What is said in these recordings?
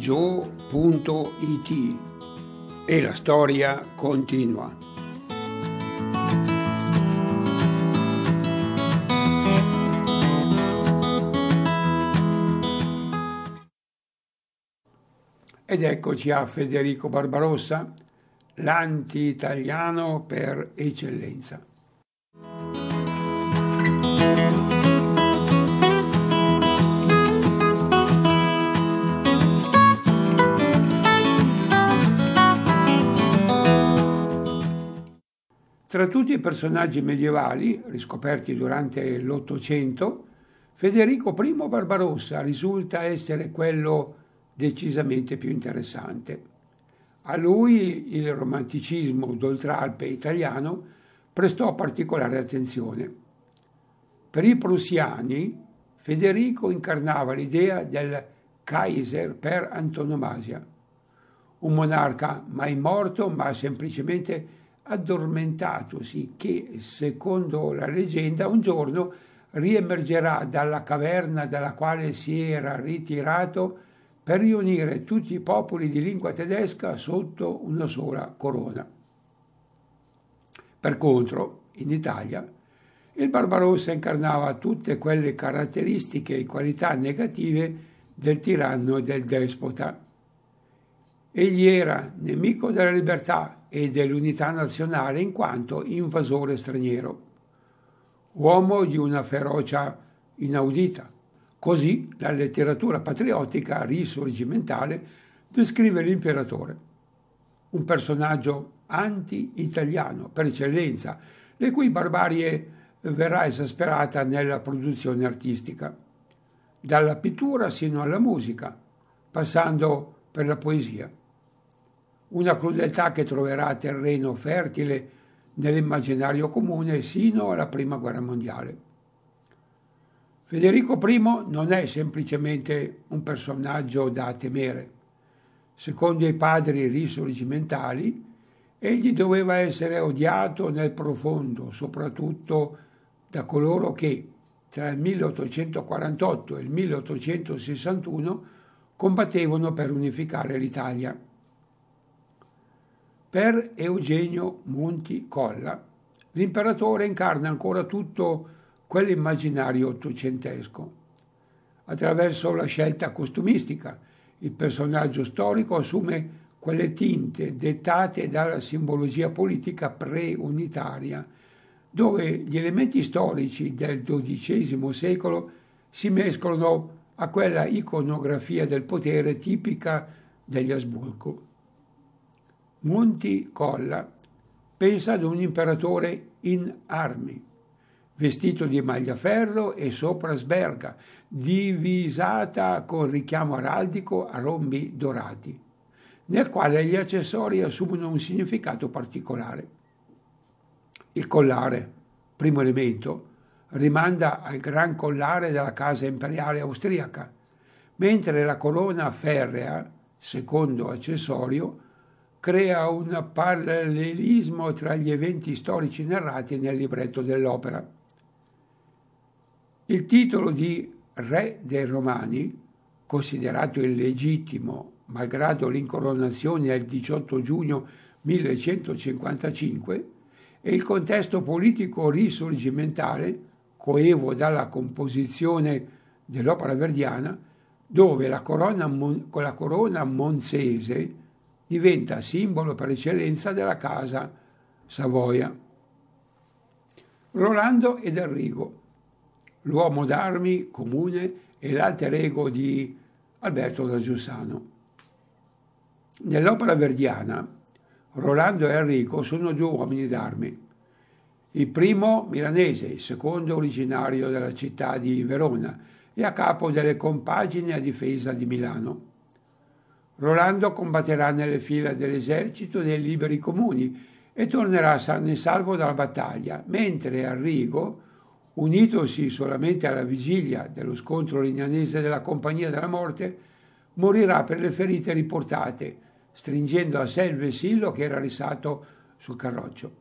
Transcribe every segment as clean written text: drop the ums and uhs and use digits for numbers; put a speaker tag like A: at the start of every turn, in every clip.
A: Joe.it e la storia continua. Ed eccoci a Federico Barbarossa, l'anti-italiano per eccellenza. Tra tutti i personaggi medievali riscoperti durante l'Ottocento, Federico I Barbarossa risulta essere quello decisamente più interessante. A lui il romanticismo d'oltralpe italiano prestò particolare attenzione. Per i prussiani, Federico incarnava l'idea del Kaiser per antonomasia, un monarca mai morto ma semplicemente addormentatosi che, secondo la leggenda, un giorno riemergerà dalla caverna dalla quale si era ritirato per riunire tutti i popoli di lingua tedesca sotto una sola corona. Per contro, in Italia, il Barbarossa incarnava tutte quelle caratteristiche e qualità negative del tiranno e del despota. Egli era nemico della libertà e dell'unità nazionale in quanto invasore straniero, uomo di una ferocia inaudita. Così la letteratura patriottica risorgimentale descrive l'imperatore, un personaggio anti-italiano per eccellenza, le cui barbarie verrà esasperata nella produzione artistica, dalla pittura sino alla musica, passando per la poesia. Una crudeltà che troverà terreno fertile nell'immaginario comune sino alla Prima Guerra Mondiale. Federico I non è semplicemente un personaggio da temere. Secondo i padri risorgimentali, egli doveva essere odiato nel profondo, soprattutto da coloro che, tra il 1848 e il 1861, combattevano per unificare l'Italia. Per Eugenio Monti Colla, l'imperatore incarna ancora tutto quell'immaginario ottocentesco. Attraverso la scelta costumistica, il personaggio storico assume quelle tinte dettate dalla simbologia politica preunitaria, dove gli elementi storici del XII secolo si mescolano a quella iconografia del potere tipica degli Asburgo. Monti Colla pensa ad un imperatore in armi, vestito di magliaferro e sopra sberga, divisata con richiamo araldico a rombi dorati, nel quale gli accessori assumono un significato particolare. Il collare, primo elemento, rimanda al gran collare della casa imperiale austriaca, mentre la corona ferrea, secondo accessorio, crea un parallelismo tra gli eventi storici narrati nel libretto dell'opera. Il titolo di Re dei Romani, considerato illegittimo malgrado l'incoronazione del 18 giugno 1155, e il contesto politico risorgimentale, coevo dalla composizione dell'opera verdiana, dove con la corona monzese diventa simbolo per eccellenza della casa Savoia. Rolando ed Enrico, l'uomo d'armi comune e l'alter ego di Alberto da Giussano. Nell'opera verdiana, Rolando e Enrico sono due uomini d'armi. Il primo milanese, il secondo originario della città di Verona e a capo delle compagini a difesa di Milano. Rolando combatterà nelle fila dell'esercito dei liberi comuni e tornerà sano e salvo dalla battaglia, mentre Enrico, unitosi solamente alla vigilia dello scontro lignanese della Compagnia della Morte, morirà per le ferite riportate, stringendo a sé il vessillo che era rissato sul carroccio.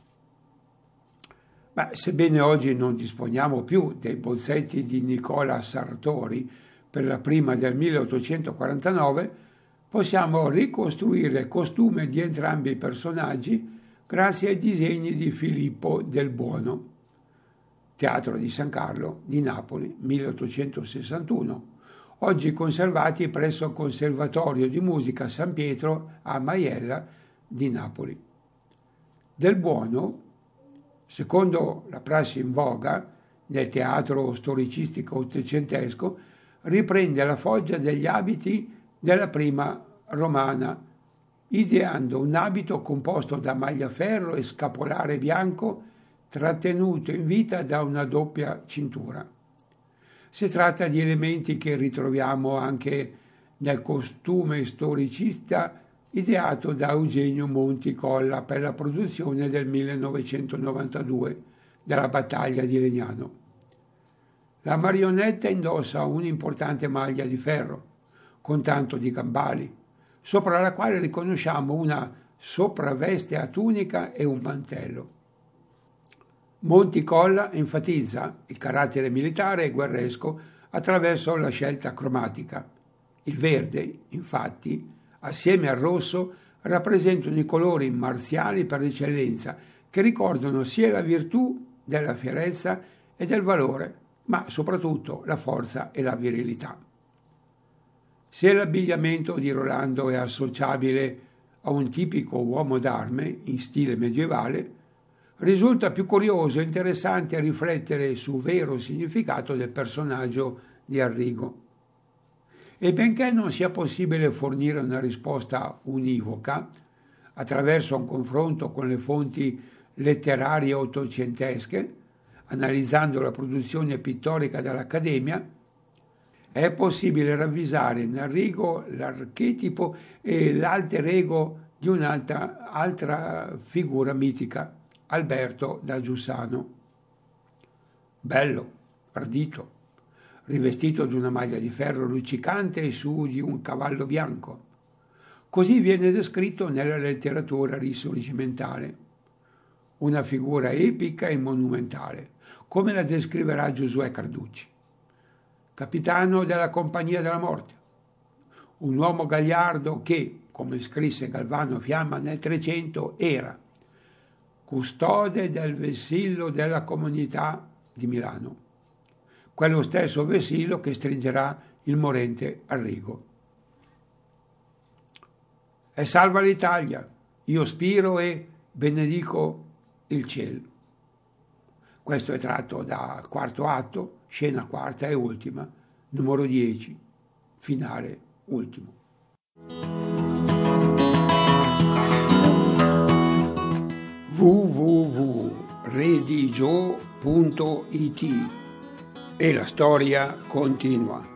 A: Ma sebbene oggi non disponiamo più dei bozzetti di Nicola Sartori per la prima del 1849, possiamo ricostruire il costume di entrambi i personaggi grazie ai disegni di Filippo del Buono, Teatro di San Carlo di Napoli, 1861, oggi conservati presso il Conservatorio di Musica San Pietro a Maiella di Napoli. Del Buono, secondo la prassi in voga nel teatro storicistico ottocentesco, riprende la foggia degli abiti della prima romana, ideando un abito composto da magliaferro e scapolare bianco trattenuto in vita da una doppia cintura. Si tratta di elementi che ritroviamo anche nel costume storicista ideato da Eugenio Monti Colla per la produzione del 1992 della Battaglia di Legnano. La marionetta indossa un'importante maglia di ferro, con tanto di gambali, sopra la quale riconosciamo una sopravveste a tunica e un mantello. Monti Colla enfatizza il carattere militare e guerresco attraverso la scelta cromatica. Il verde, infatti, assieme al rosso, rappresentano i colori marziali per eccellenza, che ricordano sia la virtù della fierezza e del valore, ma soprattutto la forza e la virilità. Se l'abbigliamento di Rolando è associabile a un tipico uomo d'arme in stile medievale, risulta più curioso e interessante a riflettere sul vero significato del personaggio di Arrigo. E benché non sia possibile fornire una risposta univoca, attraverso un confronto con le fonti letterarie ottocentesche, analizzando la produzione pittorica dell'Accademia, è possibile ravvisare in Arrigo l'archetipo e l'alter ego di un'altra figura mitica, Alberto da Giussano. Bello, ardito, rivestito di una maglia di ferro luccicante su di un cavallo bianco. Così viene descritto nella letteratura risorgimentale. Una figura epica e monumentale, come la descriverà Giosuè Carducci. Capitano della Compagnia della Morte, un uomo gagliardo che, come scrisse Galvano Fiamma nel 300, era custode del vessillo della comunità di Milano, quello stesso vessillo che stringerà il morente Arrigo. E salva l'Italia, io spiro e benedico il cielo. Questo è tratto dal quarto atto, scena quarta e ultima, numero 10, finale ultimo. www.redigio.it e la storia continua.